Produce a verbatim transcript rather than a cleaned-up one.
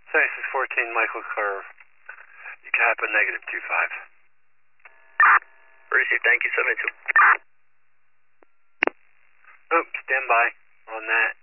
seventy-six fourteen Michael Curve. You can happen negative two five. Receive, thank you, seventy-two. Oh, stand by on that.